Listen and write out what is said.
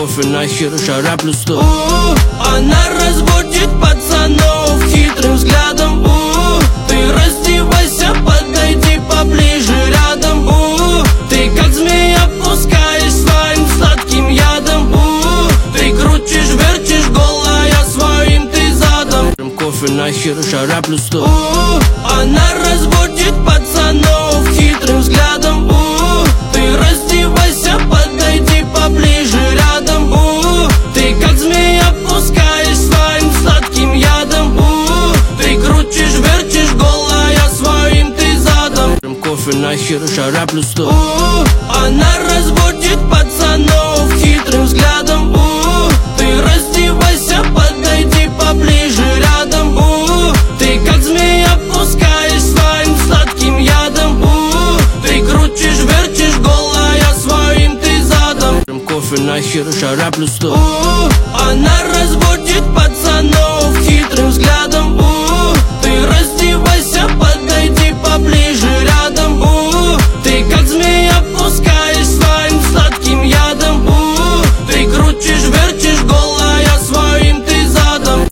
кофе, нахер жара плюс 100. Она разводит пацанов хитрым взглядом. Ты раздевайся, подойди поближе рядом. Ты как змея пускаешь своим сладким ядом. Ты крутишь, вертишь голая своим ты задом. Кофе, нахер жара плюс 100. Она разводит пацанов хитрым взглядом. Ты раздевайся, подойди поближе рядом. Ты как змея пускаешь своим сладким ядом. Ты крутишь, вертишь голая своим ты задом. Кофе, нахер жара плюс 100. Она разводит пацанов хитрым взглядом. Ты раздевайся, подойди поближе рядом. Ты как змея пускаешь своим сладким ядом. Ты крутишь, вертишь голая своим ты задом. Кофе, нахер жара плюс 100. Она разводит пацанов